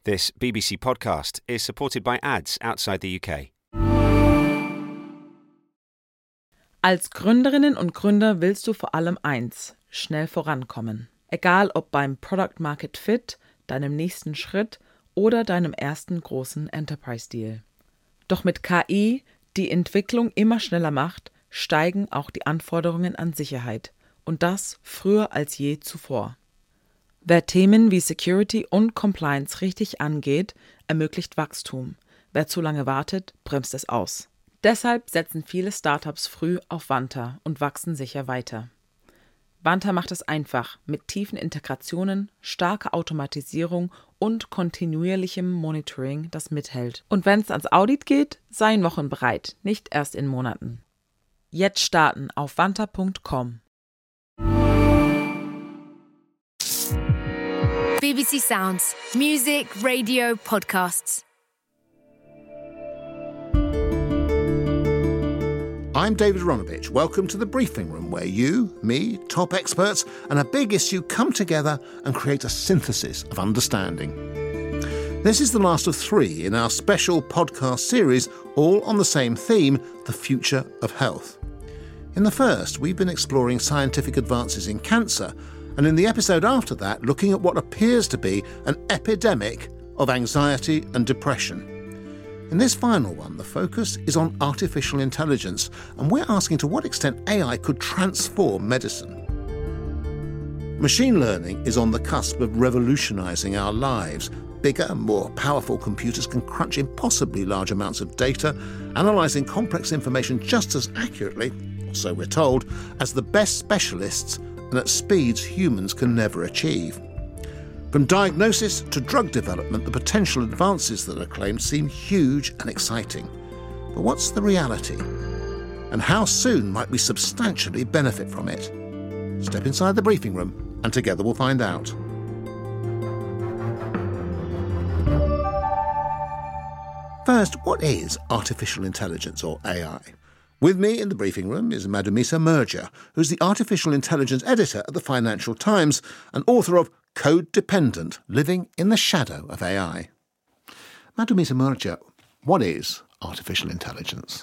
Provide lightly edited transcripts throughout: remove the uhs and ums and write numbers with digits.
This BBC podcast is supported by ads outside the UK. Als Gründerinnen und Gründer willst du vor allem eins: schnell vorankommen. Egal ob beim Product Market Fit, deinem nächsten Schritt oder deinem ersten großen Enterprise-Deal. Doch mit KI, die Entwicklung immer schneller macht, steigen auch die Anforderungen an Sicherheit. Und das früher als je zuvor. Wer Themen wie Security und Compliance richtig angeht, ermöglicht Wachstum. Wer zu lange wartet, bremst es aus. Deshalb setzen viele Startups früh auf Vanta und wachsen sicher weiter. Vanta macht es einfach mit tiefen Integrationen, starker Automatisierung und kontinuierlichem Monitoring, das mithält. Und wenn es ans Audit geht, seien Wochen bereit, nicht erst in Monaten. Jetzt starten auf vanta.com. BBC Sounds. Music, radio, podcasts. I'm David Ronovich. Welcome to the Briefing Room, where you, me, top experts, and a big issue come together and create a synthesis of understanding. This is the last of 3 in our special podcast series, all on the same theme, the future of health. In the first, we've been exploring scientific advances in cancer, and in the episode after that, looking at what appears to be an epidemic of anxiety and depression. In this final one, the focus is on artificial intelligence, and we're asking to what extent AI could transform medicine. Machine learning is on the cusp of revolutionising our lives. Bigger, more powerful computers can crunch impossibly large amounts of data, analysing complex information just as accurately, or so we're told, as the best specialists and at speeds humans can never achieve. From diagnosis to drug development, the potential advances that are claimed seem huge and exciting. But what's the reality? And how soon might we substantially benefit from it? Step inside the briefing room and together we'll find out. First, what is artificial intelligence, or AI? With me in the briefing room is Madhumita Murja, who's the artificial intelligence editor at the Financial Times and author of Code Dependent: Living in the Shadow of AI. Madhumita Murja, what is artificial intelligence?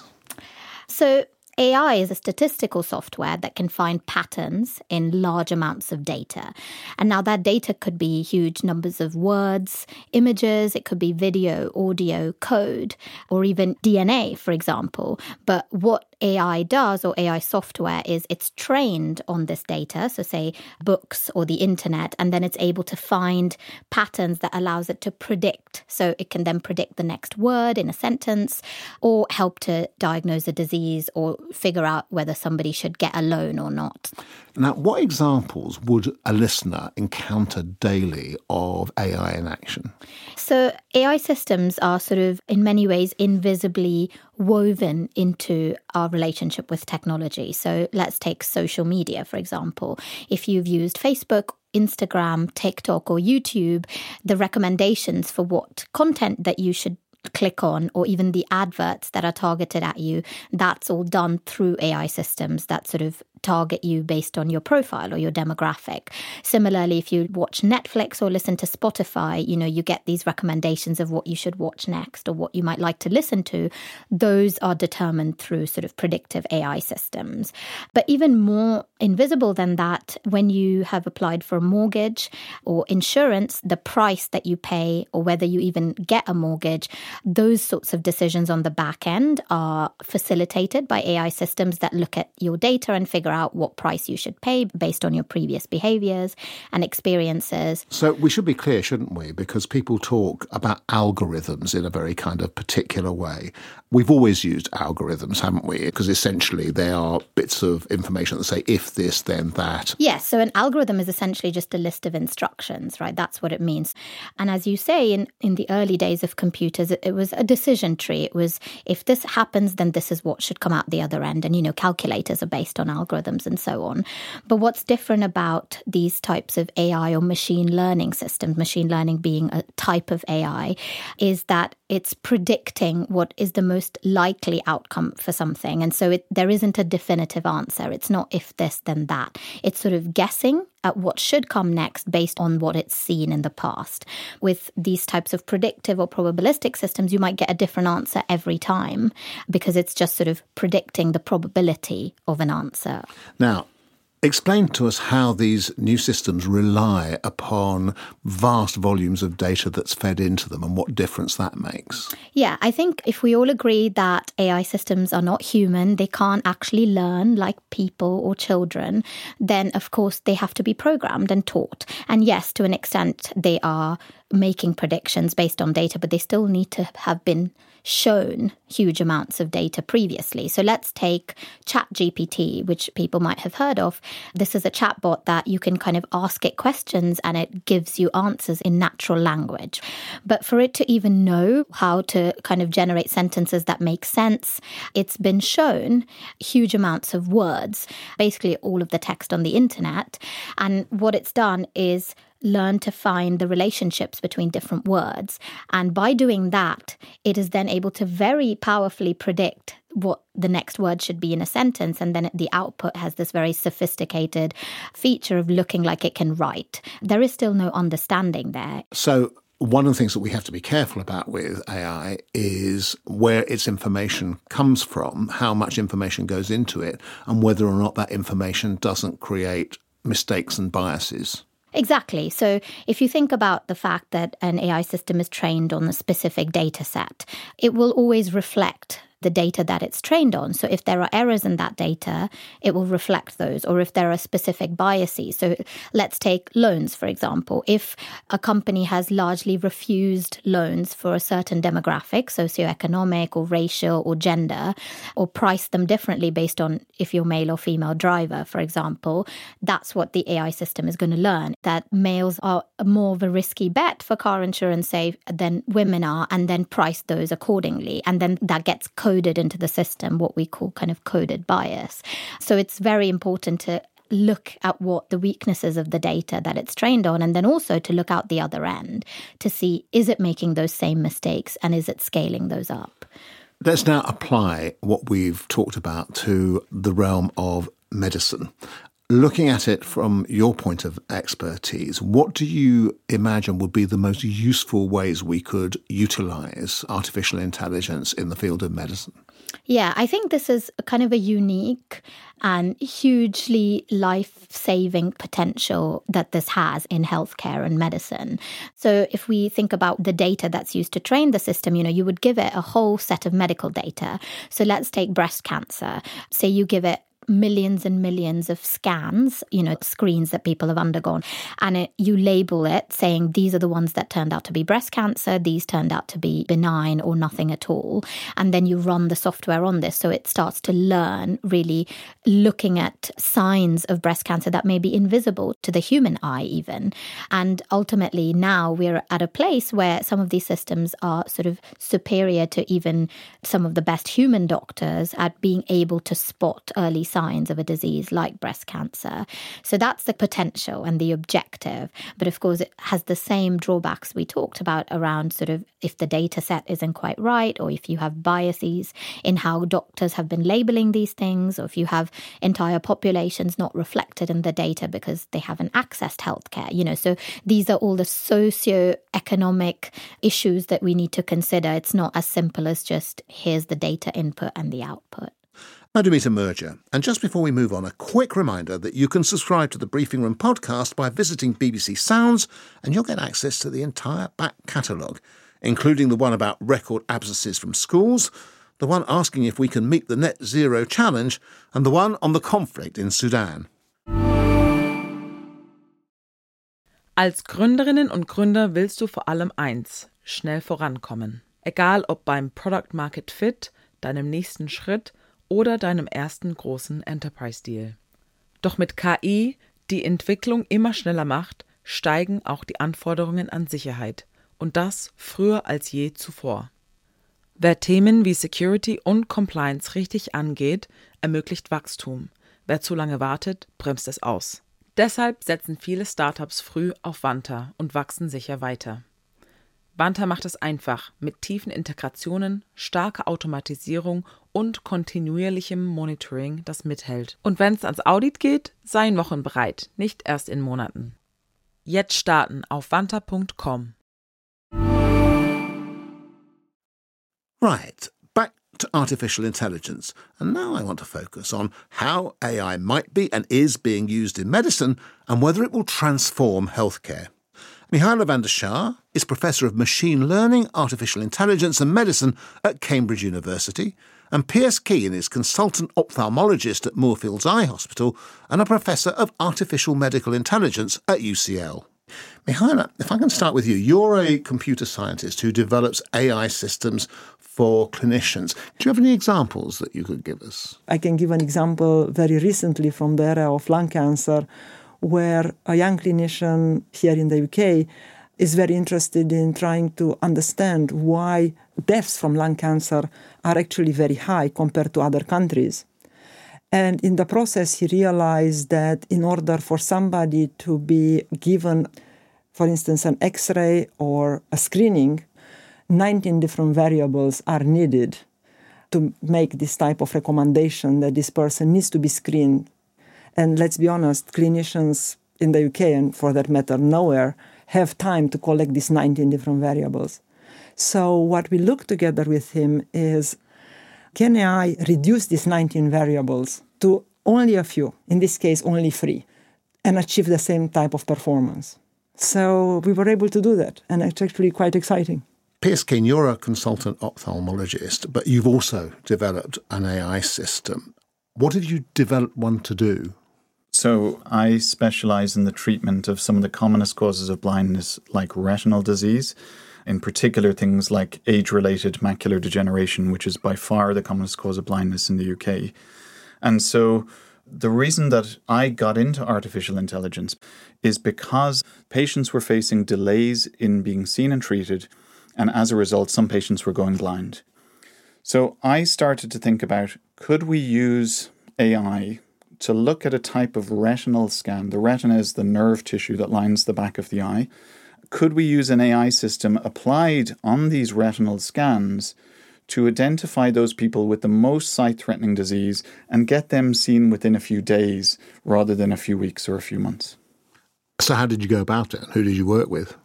So AI is a statistical software that can find patterns in large amounts of data. And now that data could be huge numbers of words, images, it could be video, audio, code, or even DNA, for example. But what AI does, or AI software, is it's trained on this data, so say books or the internet, and then it's able to find patterns that allows it to predict. So it can then predict the next word in a sentence, or help to diagnose a disease, or figure out whether somebody should get a loan or not. Now, what examples would a listener encounter daily of AI in action? So AI systems are sort of, in many ways, invisibly woven into our relationship with technology. So let's take social media, for example. If you've used Facebook, Instagram, TikTok, or YouTube, the recommendations for what content that you should click on, or even the adverts that are targeted at you, that's all done through AI systems that sort of target you based on your profile or your demographic. Similarly, if you watch Netflix or listen to Spotify, you get these recommendations of what you should watch next or what you might like to listen to. Those are determined through sort of predictive AI systems. But even more invisible than that, when you have applied for a mortgage or insurance, the price that you pay or whether you even get a mortgage, those sorts of decisions on the back end are facilitated by AI systems that look at your data and figure out what price you should pay based on your previous behaviours and experiences. So we should be clear, shouldn't we? Because people talk about algorithms in a very kind of particular way. We've always used algorithms, haven't we? Because essentially they are bits of information that say if this, then that. Yes, so an algorithm is essentially just a list of instructions, right? That's what it means. And as you say, in the early days of computers, it was a decision tree. It was, if this happens, then this is what should come out the other end. And, calculators are based on algorithms and so on. But what's different about these types of AI or machine learning systems, machine learning being a type of AI, is that it's predicting what is the most likely outcome for something. And so there isn't a definitive answer. It's not if this, then that. It's sort of guessing at what should come next based on what it's seen in the past. With these types of predictive or probabilistic systems, you might get a different answer every time because it's just sort of predicting the probability of an answer. Now, explain to us how these new systems rely upon vast volumes of data that's fed into them and what difference that makes. Yeah, I think if we all agree that AI systems are not human, they can't actually learn like people or children, then of course they have to be programmed and taught. And yes, to an extent, they are making predictions based on data, but they still need to have been shown huge amounts of data previously. So let's take ChatGPT, which people might have heard of. This is a chatbot that you can kind of ask it questions and it gives you answers in natural language. But for it to even know how to kind of generate sentences that make sense, it's been shown huge amounts of words, basically all of the text on the internet. And what it's done is learn to find the relationships between different words. And by doing that, it is then able to very powerfully predict what the next word should be in a sentence. And then the output has this very sophisticated feature of looking like it can write. There is still no understanding there. So one of the things that we have to be careful about with AI is where its information comes from, how much information goes into it, and whether or not that information doesn't create mistakes and biases. Exactly. So if you think about the fact that an AI system is trained on a specific data set, it will always reflect the data that it's trained on. So if there are errors in that data, it will reflect those, or if there are specific biases. So let's take loans, for example. If a company has largely refused loans for a certain demographic, socioeconomic or racial or gender, or priced them differently based on if you're male or female driver, for example, that's what the AI system is going to learn, that males are more of a risky bet for car insurance, say, than women are, and then price those accordingly. And then that gets coded into the system, what we call kind of coded bias. So it's very important to look at what the weaknesses of the data that it's trained on, and then also to look out the other end to see, is it making those same mistakes and is it scaling those up? Let's now apply what we've talked about to the realm of medicine. Looking at it from your point of expertise, what do you imagine would be the most useful ways we could utilise artificial intelligence in the field of medicine? Yeah, I think this is kind of a unique and hugely life-saving potential that this has in healthcare and medicine. So if we think about the data that's used to train the system, you would give it a whole set of medical data. So let's take breast cancer. Say you give it millions and millions of scans, screens that people have undergone. And you label it saying these are the ones that turned out to be breast cancer, these turned out to be benign or nothing at all. And then you run the software on this. So it starts to learn, really looking at signs of breast cancer that may be invisible to the human eye even. And ultimately now we're at a place where some of these systems are sort of superior to even some of the best human doctors at being able to spot early signs of a disease like breast cancer. So that's the potential and the objective. But of course, it has the same drawbacks we talked about around sort of if the data set isn't quite right, or if you have biases in how doctors have been labeling these things, or if you have entire populations not reflected in the data because they haven't accessed healthcare. So these are all the socio-economic issues that we need to consider. It's not as simple as just here's the data input and the output. Madhumita Murja. And just before we move on, a quick reminder that you can subscribe to the Briefing Room podcast by visiting BBC Sounds, and you'll get access to the entire back catalogue, including the one about record absences from schools, the one asking if we can meet the net zero challenge, and the one on the conflict in Sudan. Als Gründerinnen und Gründer willst du vor allem eins: schnell vorankommen. Egal ob beim Product Market Fit, deinem nächsten Schritt oder deinem ersten großen Enterprise-Deal. Doch mit KI, die Entwicklung immer schneller macht, steigen auch die Anforderungen an Sicherheit. Und das früher als je zuvor. Wer Themen wie Security und Compliance richtig angeht, ermöglicht Wachstum. Wer zu lange wartet, bremst es aus. Deshalb setzen viele Startups früh auf Vanta und wachsen sicher weiter. Vanta macht es einfach mit tiefen Integrationen, starker Automatisierung und kontinuierlichem Monitoring, das mithält. Und wenn es ans Audit geht, sei in Wochen bereit, nicht erst in Monaten. Jetzt starten auf vanta.com. Right, back to artificial intelligence. And now I want to focus on how AI might be and is being used in medicine and whether it will transform healthcare. Mihaela van der Schaar is Professor of Machine Learning, Artificial Intelligence and Medicine at Cambridge University, and Piers Keane is Consultant Ophthalmologist at Moorfields Eye Hospital and a Professor of Artificial Medical Intelligence at UCL. Mihaela, if I can start with you, you're a computer scientist who develops AI systems for clinicians. Do you have any examples that you could give us? I can give an example very recently from the area of lung cancer, where a young clinician here in the UK is very interested in trying to understand why deaths from lung cancer are actually very high compared to other countries. And in the process, he realized that in order for somebody to be given, for instance, an X-ray or a screening, 19 different variables are needed to make this type of recommendation that this person needs to be screened. And let's be honest, clinicians in the UK, and for that matter nowhere, have time to collect these 19 different variables. So what we look together with him is, can AI reduce these 19 variables to only a few, in this case only 3, and achieve the same type of performance? So we were able to do that, and it's actually quite exciting. Piers Keane, you're a consultant ophthalmologist, but you've also developed an AI system. What did you develop one to do? So I specialize in the treatment of some of the commonest causes of blindness, like retinal disease, in particular things like age-related macular degeneration, which is by far the commonest cause of blindness in the UK. And so the reason that I got into artificial intelligence is because patients were facing delays in being seen and treated, and as a result, some patients were going blind. So I started to think about, could we use AI to look at a type of retinal scan? The retina is the nerve tissue that lines the back of the eye. Could we use an AI system applied on these retinal scans to identify those people with the most sight-threatening disease and get them seen within a few days rather than a few weeks or a few months? So how did you go about it? Who did you work with?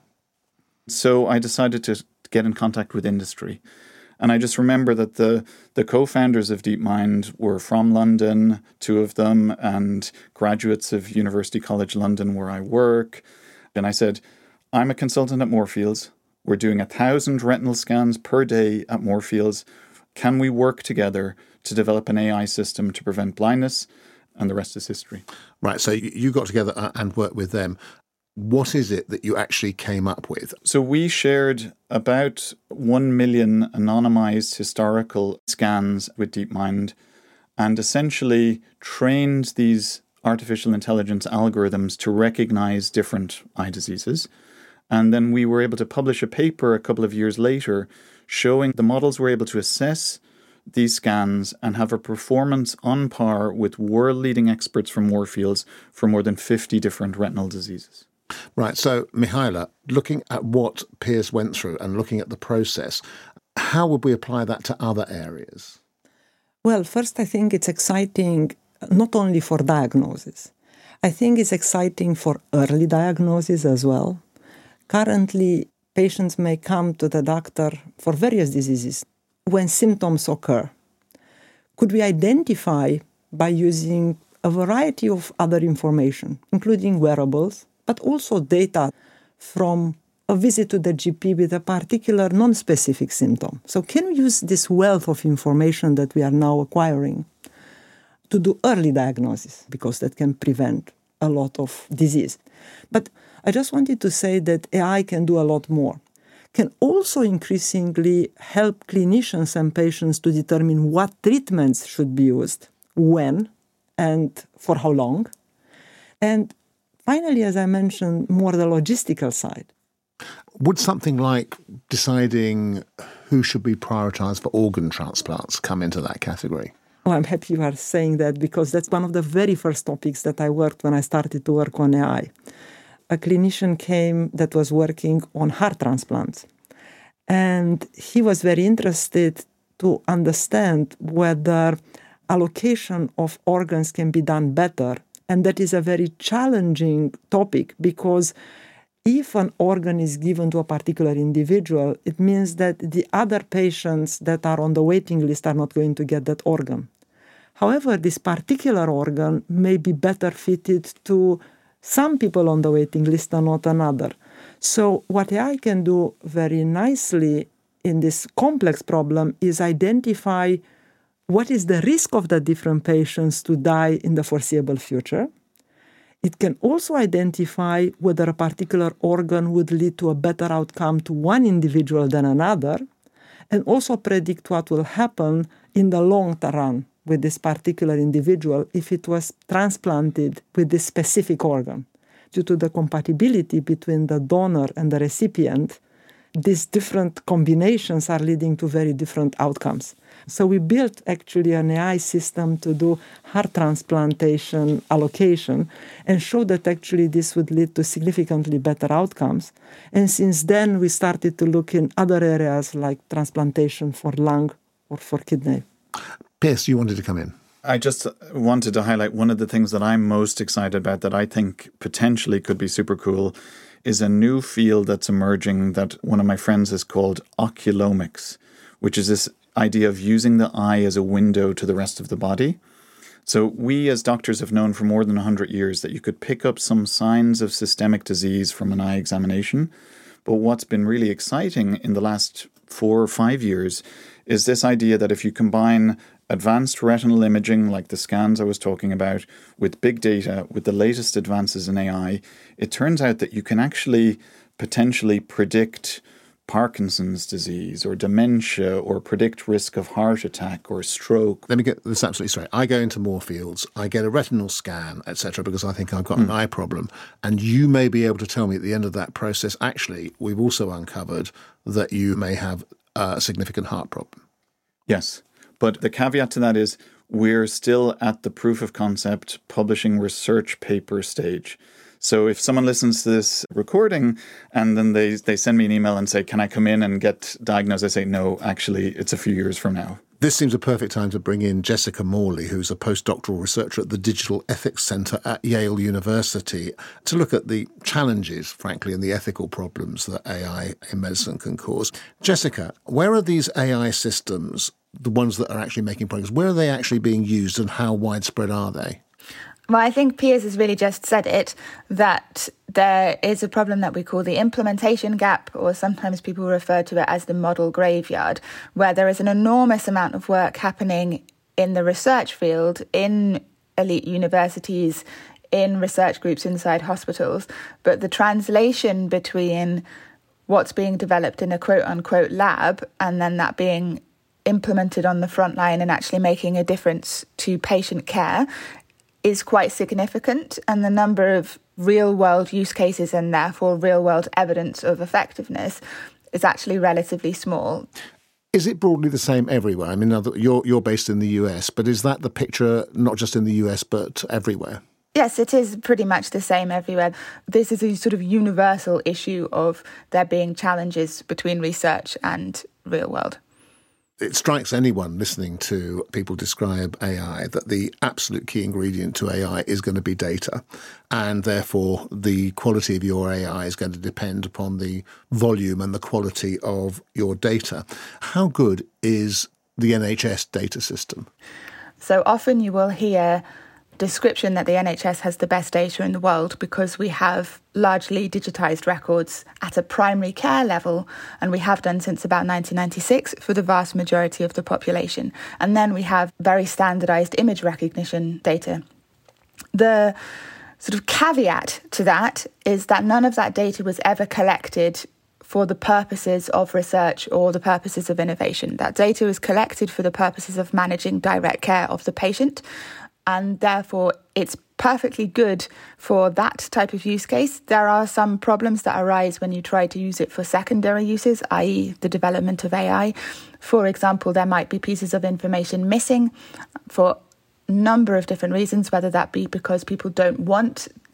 So I decided to get in contact with industry. And I just remember that the co-founders of DeepMind were from London, 2 of them, and graduates of University College London where I work. And I said, I'm a consultant at Moorfields. We're doing 1,000 retinal scans per day at Moorfields. Can we work together to develop an AI system to prevent blindness? And the rest is history. Right, so you got together and worked with them. What is it that you actually came up with? So we shared about 1 million anonymized historical scans with DeepMind and essentially trained these artificial intelligence algorithms to recognize different eye diseases. And then we were able to publish a paper a couple of years later showing the models were able to assess these scans and have a performance on par with world-leading experts from Moorfields for more than 50 different retinal diseases. Right, so Mihaela, looking at what Piers went through and looking at the process, how would we apply that to other areas? Well, first I think it's exciting not only for diagnosis. I think it's exciting for early diagnosis as well. Currently, patients may come to the doctor for various diseases when symptoms occur. Could we identify by using a variety of other information, including wearables, but also data from a visit to the GP with a particular non-specific symptom? So can we use this wealth of information that we are now acquiring to do early diagnosis, because that can prevent a lot of disease? But I just wanted to say that AI can do a lot more. Can also increasingly help clinicians and patients to determine what treatments should be used, when, and for how long. And finally, as I mentioned, more the logistical side. Would something like deciding who should be prioritised for organ transplants come into that category? Oh, I'm happy you are saying that, because that's one of the very first topics that I worked when I started to work on AI. A clinician came that was working on heart transplants. And he was very interested to understand whether allocation of organs can be done better. And that is a very challenging topic, because if an organ is given to a particular individual, it means that the other patients that are on the waiting list are not going to get that organ. However, this particular organ may be better fitted to some people on the waiting list and not another. So what AI can do very nicely in this complex problem is identify what is the risk of the different patients to die in the foreseeable future. It can also identify whether a particular organ would lead to a better outcome to one individual than another, and also predict what will happen in the long run with this particular individual if it was transplanted with this specific organ. Due to the compatibility between the donor and the recipient, these different combinations are leading to very different outcomes. So we built actually an AI system to do heart transplantation allocation and show that actually this would lead to significantly better outcomes. And since then, we started to look in other areas like transplantation for lung or for kidney. Piers, you wanted to come in. I just wanted to highlight one of the things that I'm most excited about that I think potentially could be super cool is a new field that's emerging that one of my friends has called oculomics, which is this idea of using the eye as a window to the rest of the body. So we as doctors have known for more than 100 years that you could pick up some signs of systemic disease from an eye examination. But what's been really exciting in the last 4 or 5 years is this idea that if you combine advanced retinal imaging, like the scans I was talking about, with big data, with the latest advances in AI, it turns out that you can actually potentially predict Parkinson's disease or dementia or predict risk of heart attack or stroke. Let me get this absolutely straight. I go into Moorfields, I get a retinal scan, etc., because I think I've got an eye problem. And you may be able to tell me at the end of that process, actually, we've also uncovered that you may have a significant heart problem. Yes. But the caveat to that is we're still at the proof of concept publishing research paper stage. So if someone listens to this recording and then they send me an email and say, can I come in and get diagnosed? I say, no, actually, it's a few years from now. This seems a perfect time to bring in Jessica Morley, who's a postdoctoral researcher at the Digital Ethics Centre at Yale University, to look at the challenges, frankly, and the ethical problems that AI in medicine can cause. Jessica, where are these AI systems, the ones that are actually making progress, where are they actually being used and how widespread are they? Well, I think Piers has really just said it, that there is a problem that we call the implementation gap, or sometimes people refer to it as the model graveyard, where there is an enormous amount of work happening in the research field, in elite universities, in research groups inside hospitals, but the translation between what's being developed in a quote-unquote lab and then that being implemented on the front line and actually making a difference to patient care is quite significant, and the number of real-world use cases and therefore real-world evidence of effectiveness is actually relatively small. Is it broadly the same everywhere? I mean, you're based in the US, but is that the picture not just in the US but everywhere? Yes, it is pretty much the same everywhere. This is a sort of universal issue of there being challenges between research and real world. It strikes anyone listening to people describe AI that the absolute key ingredient to AI is going to be data, and therefore the quality of your AI is going to depend upon the volume and the quality of your data. How good is the NHS data system? So often you will hear description that the NHS has the best data in the world because we have largely digitised records at a primary care level, and we have done since about 1996 for the vast majority of the population. And then we have very standardised image recognition data. The sort of caveat to that is that none of that data was ever collected for the purposes of research or the purposes of innovation. That data was collected for the purposes of managing direct care of the patient, and therefore it's perfectly good for that type of use case. There are some problems that arise when you try to use it for secondary uses, i.e. the development of AI. For example, there might be pieces of information missing for a number of different reasons, whether that be because people don't want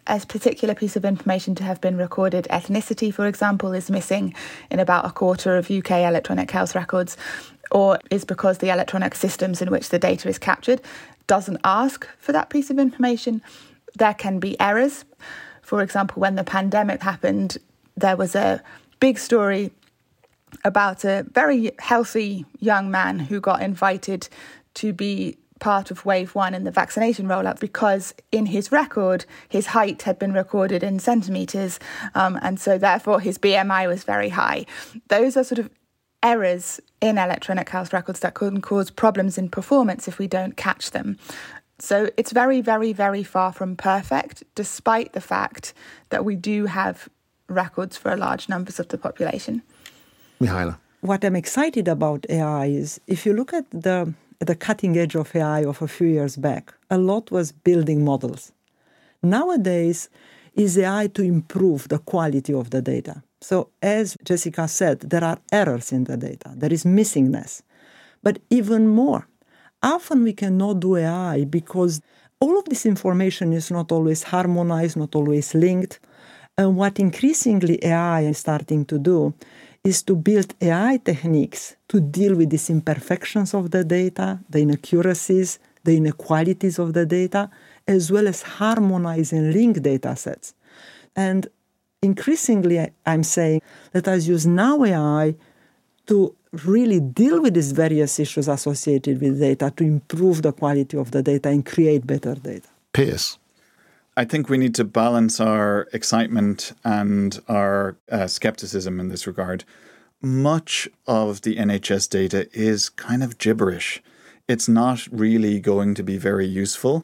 a particular piece of information to have been recorded. Ethnicity, for example, is missing in about a quarter of UK electronic health records, or is because the electronic systems in which the data is captured doesn't ask for that piece of information. There can be errors. For example, when the pandemic happened, there was a big story about a very healthy young man who got invited to be part of wave 1 in the vaccination rollout because in his record, his height had been recorded in centimetres, and so therefore his BMI was very high. Those are sort of errors in electronic health records that can cause problems in performance if we don't catch them. So it's very, very, very far from perfect, despite the fact that we do have records for large numbers of the population. Mihaela. What I'm excited about AI is, if you look at the cutting edge of AI of a few years back, a lot was building models. Nowadays, is AI to improve the quality of the data. So as Jessica said, there are errors in the data. There is missingness. But even more, often we cannot do AI because all of this information is not always harmonized, not always linked. And what increasingly AI is starting to do is to build AI techniques to deal with these imperfections of the data, the inaccuracies, the inequalities of the data, as well as harmonize and link data sets. And increasingly, I'm saying, let us use now AI to really deal with these various issues associated with data to improve the quality of the data and create better data. Piers. I think we need to balance our excitement and our skepticism in this regard. Much of the NHS data is kind of gibberish. It's not really going to be very useful.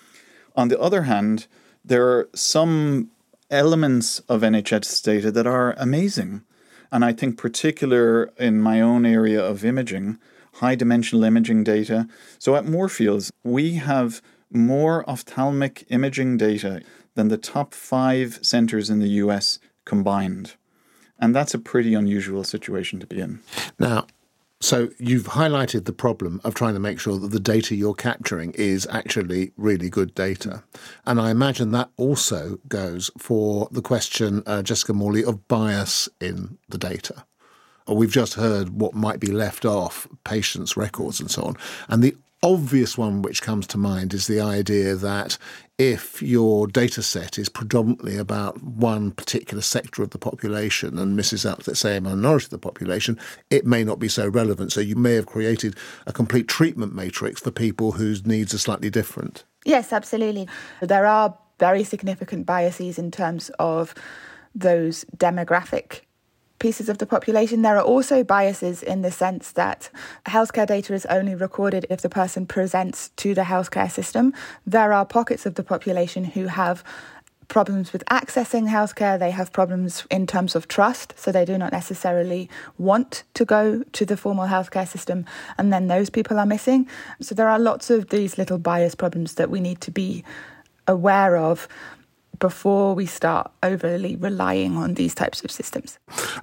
On the other hand, there are some elements of NHS data that are amazing. And I think particular in my own area of imaging, high-dimensional imaging data. So at Moorfields, we have more ophthalmic imaging data than the top 5 centres in the US combined. And that's a pretty unusual situation to be in. Now, so you've highlighted the problem of trying to make sure that the data you're capturing is actually really good data. And I imagine that also goes for the question, Jessica Morley, of bias in the data. We've just heard what might be left off, patients' records and so on. And the obvious one which comes to mind is the idea that if your data set is predominantly about one particular sector of the population and misses out, let's say, a minority of the population, it may not be so relevant. So you may have created a complete treatment matrix for people whose needs are slightly different. Yes, absolutely. There are very significant biases in terms of those demographic pieces of the population. There are also biases in the sense that healthcare data is only recorded if the person presents to the healthcare system. There are pockets of the population who have problems with accessing healthcare. They have problems in terms of trust, so they do not necessarily want to go to the formal healthcare system, and then those people are missing. So there are lots of these little bias problems that we need to be aware of before we start overly relying on these types of systems.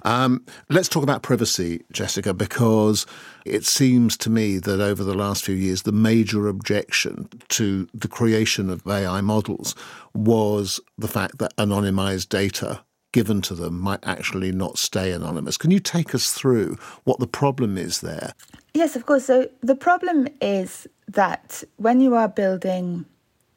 Let's talk about privacy, Jessica, because it seems to me that over the last few years, the major objection to the creation of AI models was the fact that anonymized data given to them might actually not stay anonymous. Can you take us through what the problem is there? Yes, of course. So the problem is that when you are building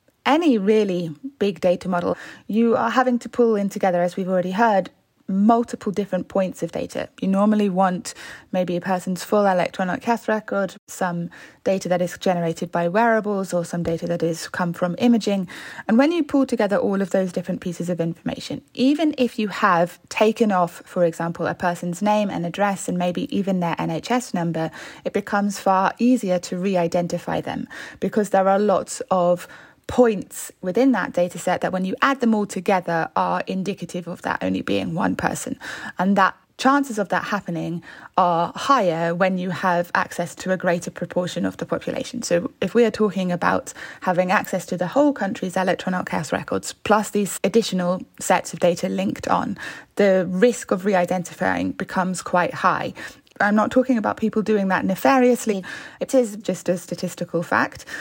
any really big data model, you are having to pull in together, as we've already heard, multiple different points of data. You normally want maybe a person's full electronic health record, some data that is generated by wearables, or some data that is come from imaging. And when you pull together all of those different pieces of information, even if you have taken off, for example, a person's name and address and maybe even their NHS number, it becomes far easier to re-identify them because there are lots of points within that data set that when you add them all together are indicative of that only being one person. And that chances of that happening are higher when you have access to a greater proportion of the population. So if we are talking about having access to the whole country's electronic health records, plus these additional sets of data linked on, the risk of re-identifying becomes quite high. I'm not talking about people doing that nefariously. It is just a statistical fact.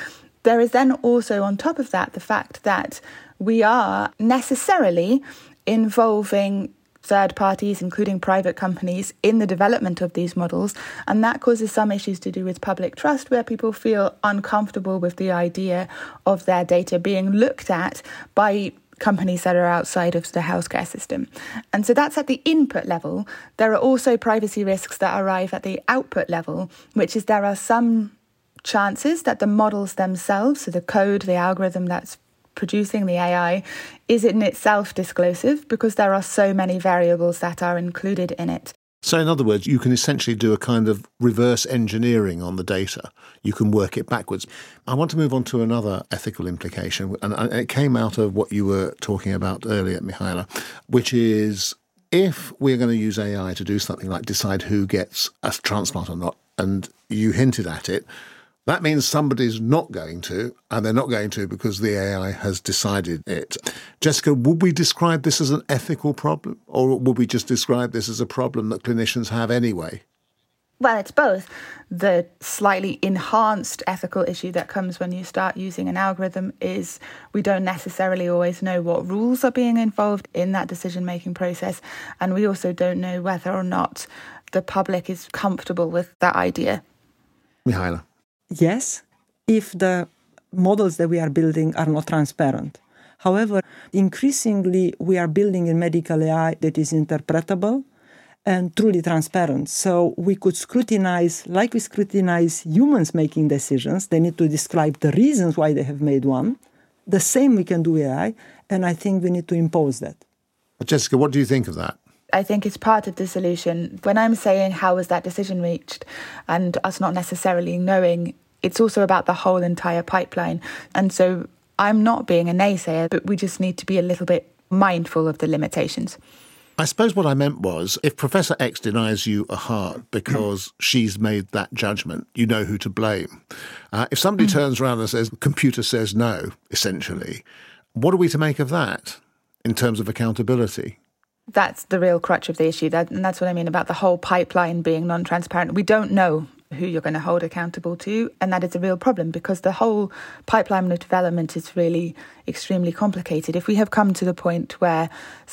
There is then also on top of that the fact that we are necessarily involving third parties, including private companies, in the development of these models. And that causes some issues to do with public trust, where people feel uncomfortable with the idea of their data being looked at by companies that are outside of the healthcare system. And so that's at the input level. There are also privacy risks that arrive at the output level, which is there are some chances that the models themselves, so the code, the algorithm that's producing the AI, is in itself disclosive because there are so many variables that are included in it. So in other words, you can essentially do a kind of reverse engineering on the data. You can work it backwards. I want to move on to another ethical implication, and it came out of what you were talking about earlier, Mihaela, which is if we're going to use AI to do something like decide who gets a transplant or not, and you hinted at it, that means somebody's not going to, and they're not going to because the AI has decided it. Jessica, would we describe this as an ethical problem, or would we just describe this as a problem that clinicians have anyway? Well, it's both. The slightly enhanced ethical issue that comes when you start using an algorithm is we don't necessarily always know what rules are being involved in that decision-making process, and we also don't know whether or not the public is comfortable with that idea. Mihaela. Yes, if the models that we are building are not transparent. However, increasingly we are building a medical AI that is interpretable and truly transparent. So we could scrutinize, like we scrutinize humans making decisions. They need to describe the reasons why they have made one. The same we can do AI, and I think we need to impose that. Jessica, what do you think of that? I think it's part of the solution. When I'm saying how was that decision reached and us not necessarily knowing, it's also about the whole entire pipeline. And so I'm not being a naysayer, but we just need to be a little bit mindful of the limitations. I suppose what I meant was if Professor X denies you a heart because she's made that judgment, you know who to blame. If somebody turns around and says, the computer says no, essentially, what are we to make of that in terms of accountability? That's the real crutch of the issue. And that's what I mean about the whole pipeline being non-transparent. We don't know who you're going to hold accountable to, and that is a real problem because the whole pipeline of development is really extremely complicated. If we have come to the point where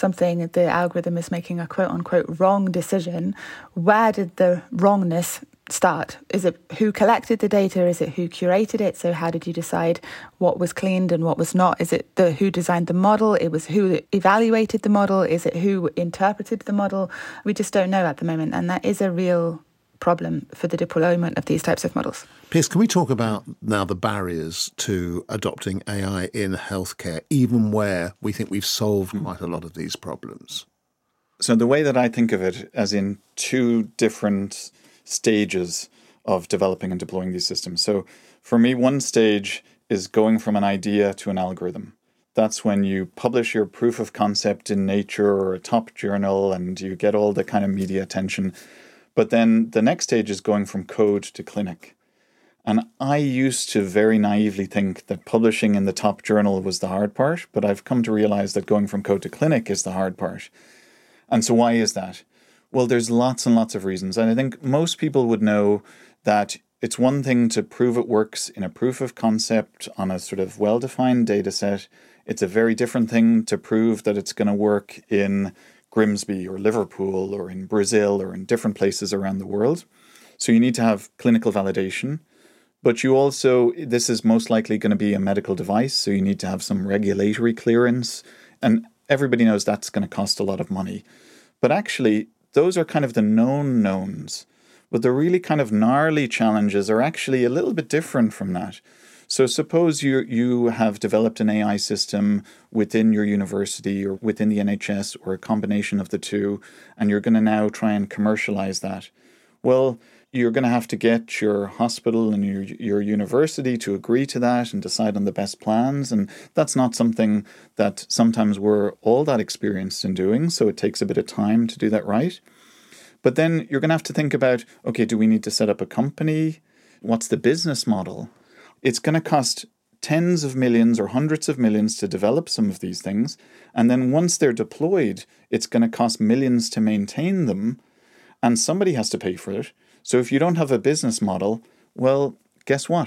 the algorithm is making a quote-unquote wrong decision, where did the wrongness start? Is it who collected the data? Is it who curated it? So how did you decide what was cleaned and what was not? Is it who designed the model? It was who evaluated the model? Is it who interpreted the model? We just don't know at the moment, and that is a real problem for the deployment of these types of models. Piers, can we talk about now the barriers to adopting AI in healthcare, even where we think we've solved quite a lot of these problems? So the way that I think of it as in two different stages of developing and deploying these systems. So for me, one stage is going from an idea to an algorithm. That's when you publish your proof of concept in Nature or a top journal and you get all the kind of media attention. But then the next stage is going from code to clinic. And I used to very naively think that publishing in the top journal was the hard part, but I've come to realize that going from code to clinic is the hard part. And so why is that? Well, there's lots and lots of reasons. And I think most people would know that it's one thing to prove it works in a proof of concept on a sort of well-defined data set. It's a very different thing to prove that it's going to work in Grimsby or Liverpool or in Brazil or in different places around the world. So you need to have clinical validation. But you also, this is most likely going to be a medical device, so you need to have some regulatory clearance. And everybody knows that's going to cost a lot of money. But actually, those are kind of the known knowns. But the really kind of gnarly challenges are actually a little bit different from that. So suppose you have developed an AI system within your university or within the NHS or a combination of the two, and you're going to now try and commercialize that. Well, you're going to have to get your hospital and your university to agree to that and decide on the best plans. And that's not something that sometimes we're all that experienced in doing. So it takes a bit of time to do that right. But then you're going to have to think about, okay, do we need to set up a company? What's the business model? It's going to cost tens of millions or hundreds of millions to develop some of these things. And then once they're deployed, it's going to cost millions to maintain them. And somebody has to pay for it. So if you don't have a business model, well, guess what?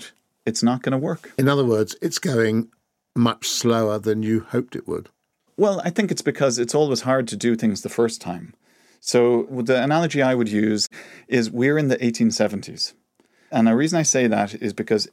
it's not going to work. In other words, it's going much slower than you hoped it would. Well, I think it's because it's always hard to do things the first time. So the analogy I would use is we're in the 1870s. And the reason I say that is because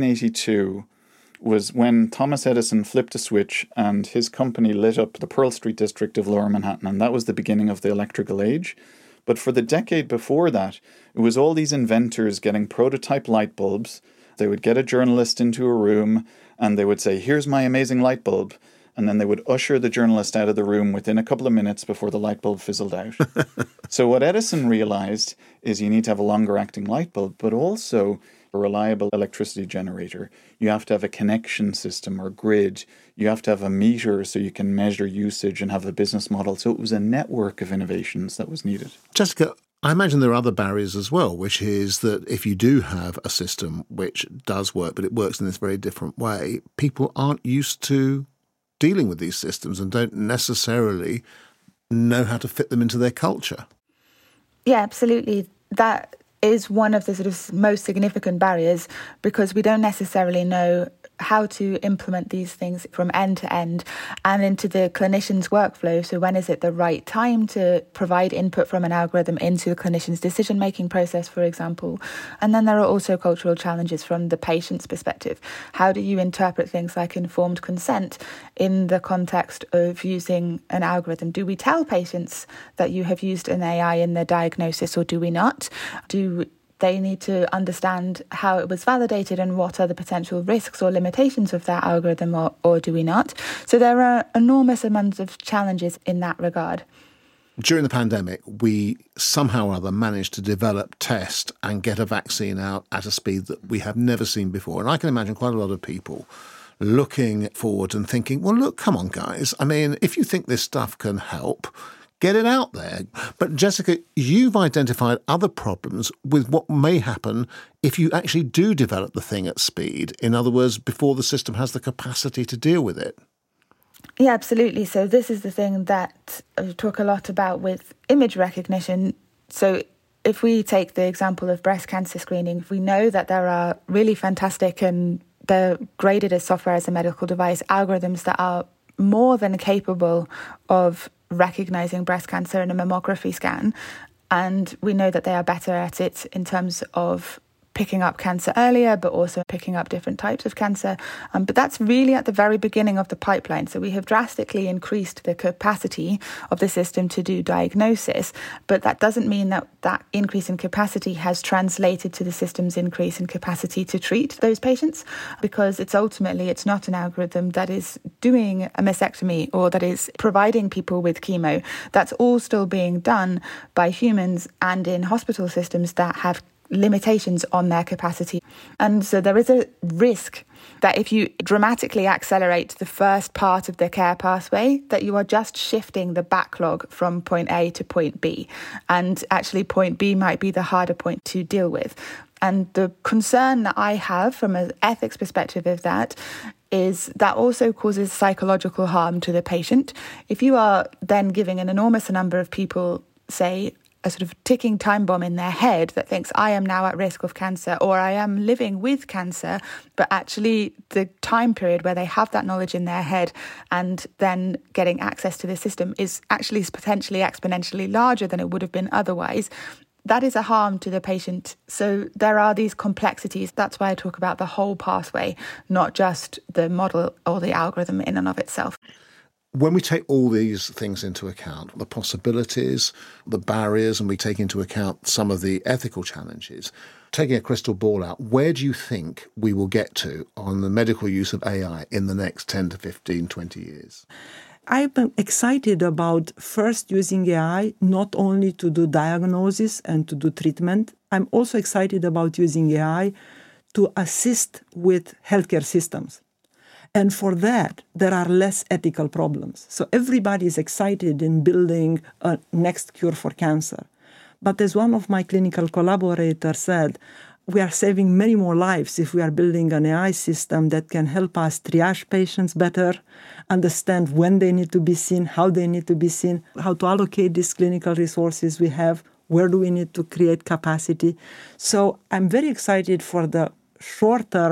1882 was when Thomas Edison flipped a switch and his company lit up the Pearl Street district of Lower Manhattan. And that was the beginning of the electrical age. But for the decade before that, it was all these inventors getting prototype light bulbs. They would get a journalist into a room and they would say, here's my amazing light bulb. And then they would usher the journalist out of the room within a couple of minutes before the light bulb fizzled out. So what Edison realized is you need to have a longer acting light bulb, but also a reliable electricity generator. You have to have a connection system or grid. You have to have a meter so you can measure usage and have a business model. So it was a network of innovations that was needed. Jessica, I imagine there are other barriers as well, which is that if you do have a system which does work, but it works in this very different way, people aren't used to dealing with these systems and don't necessarily know how to fit them into their culture. Yeah, absolutely. That is one of the sort of most significant barriers, because we don't necessarily know how to implement these things from end to end and into the clinician's workflow. So when is it the right time to provide input from an algorithm into the clinician's decision-making process, for example? And then there are also cultural challenges from the patient's perspective. How do you interpret things like informed consent in the context of using an algorithm? Do we tell patients that you have used an AI in their diagnosis, or do we not? Do they need to understand how it was validated and what are the potential risks or limitations of that algorithm, or do we not? So there are enormous amounts of challenges in that regard. During the pandemic, we somehow or other managed to develop, test and get a vaccine out at a speed that we have never seen before. And I can imagine quite a lot of people looking forward and thinking, well, look, come on, guys. I mean, if you think this stuff can help, get it out there. But Jessica, you've identified other problems with what may happen if you actually do develop the thing at speed. In other words, before the system has the capacity to deal with it. Yeah, absolutely. So this is the thing that I talk a lot about with image recognition. So if we take the example of breast cancer screening, we know that there are really fantastic, and they're graded as software as a medical device, algorithms that are more than capable of recognizing breast cancer in a mammography scan. And we know that they are better at it in terms of picking up cancer earlier, but also picking up different types of cancer. But that's really at the very beginning of the pipeline. So we have drastically increased the capacity of the system to do diagnosis, but that doesn't mean that that increase in capacity has translated to the system's increase in capacity to treat those patients, because it's not an algorithm that is doing a mastectomy or that is providing people with chemo. That's all still being done by humans and in hospital systems that have limitations on their capacity. And so there is a risk that if you dramatically accelerate the first part of the care pathway, that you are just shifting the backlog from point A to point B. And actually point B might be the harder point to deal with. And the concern that I have from an ethics perspective of that is that also causes psychological harm to the patient. If you are then giving an enormous number of people, say, a sort of ticking time bomb in their head that thinks I am now at risk of cancer, or I am living with cancer, but actually the time period where they have that knowledge in their head and then getting access to the system is actually potentially exponentially larger than it would have been otherwise. That is a harm to the patient. So there are these complexities. That's why I talk about the whole pathway, not just the model or the algorithm in and of itself. When we take all these things into account, the possibilities, the barriers, and we take into account some of the ethical challenges, taking a crystal ball out, where do you think we will get to on the medical use of AI in the next 10 to 15, 20 years? I'm excited about first using AI not only to do diagnosis and to do treatment. I'm also excited about using AI to assist with healthcare systems. And for that, there are less ethical problems. So everybody is excited in building a next cure for cancer. But as one of my clinical collaborators said, we are saving many more lives if we are building an AI system that can help us triage patients better, understand when they need to be seen, how they need to be seen, how to allocate these clinical resources we have, where do we need to create capacity. So I'm very excited for the short term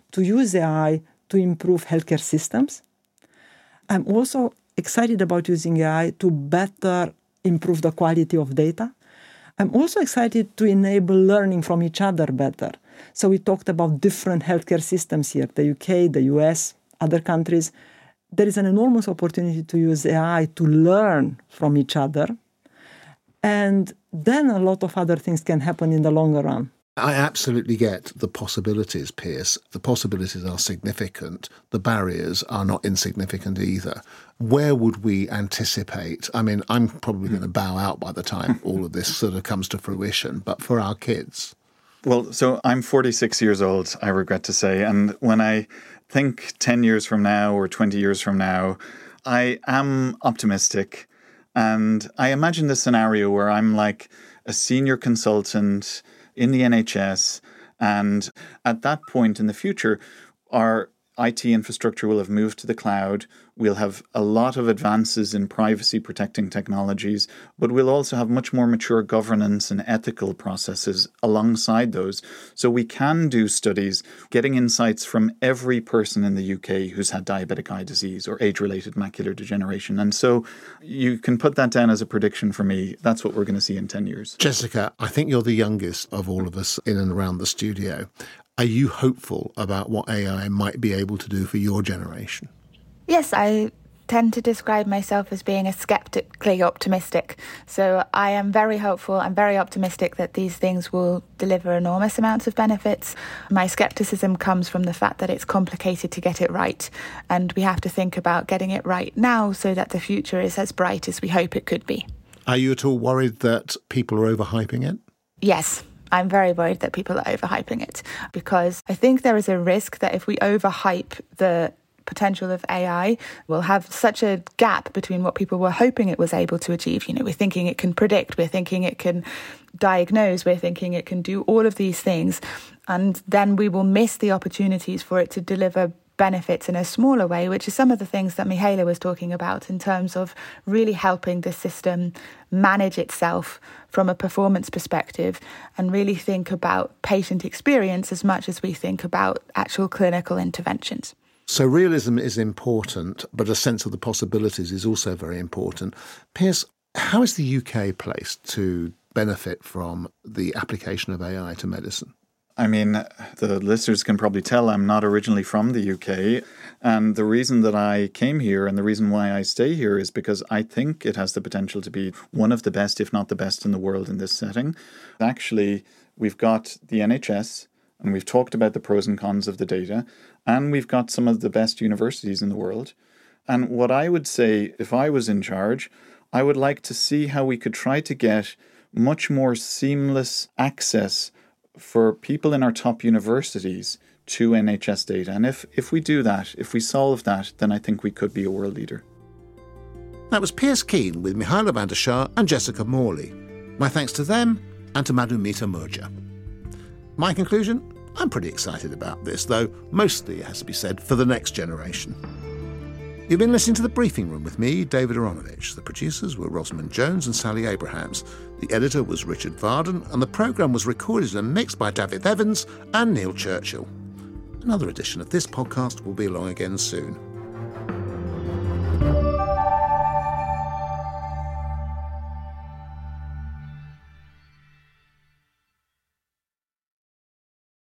to use AI to improve healthcare systems. I'm also excited about using AI to better improve the quality of data. I'm also excited to enable learning from each other better. So we talked about different healthcare systems here, the UK, the US, other countries. There is an enormous opportunity to use AI to learn from each other. And then a lot of other things can happen in the longer run. I absolutely get the possibilities, Piers. The possibilities are significant. The barriers are not insignificant either. Where would we anticipate? I mean, I'm probably going to bow out by the time all of this sort of comes to fruition, but for our kids. Well, so I'm 46 years old, I regret to say. And when I think 10 years from now or 20 years from now, I am optimistic. And I imagine the scenario where I'm like a senior consultant in the NHS, and at that point in the future, our IT infrastructure will have moved to the cloud. We'll have a lot of advances in privacy protecting technologies, but we'll also have much more mature governance and ethical processes alongside those. So we can do studies getting insights from every person in the UK who's had diabetic eye disease or age-related macular degeneration. And so you can put that down as a prediction for me. That's what we're going to see in 10 years. Jessica, I think you're the youngest of all of us in and around the studio. Are you hopeful about what AI might be able to do for your generation? Yes, I tend to describe myself as being a skeptically optimistic. So I am very hopeful. I'm very optimistic that these things will deliver enormous amounts of benefits. My skepticism comes from the fact that it's complicated to get it right. And we have to think about getting it right now so that the future is as bright as we hope it could be. Are you at all worried that people are overhyping it? Yes. I'm very worried that people are overhyping it, because I think there is a risk that if we overhype the potential of AI, we'll have such a gap between what people were hoping it was able to achieve. You know, we're thinking it can predict, we're thinking it can diagnose, we're thinking it can do all of these things. And then we will miss the opportunities for it to deliver benefits in a smaller way, which is some of the things that Mihaela was talking about in terms of really helping the system manage itself from a performance perspective and really think about patient experience as much as we think about actual clinical interventions. So realism is important, but a sense of the possibilities is also very important. Piers, how is the UK placed to benefit from the application of AI to medicine? I mean, the listeners can probably tell I'm not originally from the UK. And the reason that I came here and the reason why I stay here is because I think it has the potential to be one of the best, if not the best in the world in this setting. Actually, we've got the NHS and we've talked about the pros and cons of the data, and we've got some of the best universities in the world. And what I would say, if I was in charge, I would like to see how we could try to get much more seamless access for people in our top universities to NHS data. And if we do that, if we solve that, then I think we could be a world leader. That was Piers Keane with Mihaela van der Schaar and Jessica Morley. My thanks to them and to Madhumita Murja. My conclusion? I'm pretty excited about this, though mostly, it has to be said, for the next generation. You've been listening to The Briefing Room with me, David Aronovich. The producers were Rosamund Jones and Sally Abrahams. The editor was Richard Varden, and the programme was recorded and mixed by David Evans and Neil Churchill. Another edition of this podcast will be along again soon.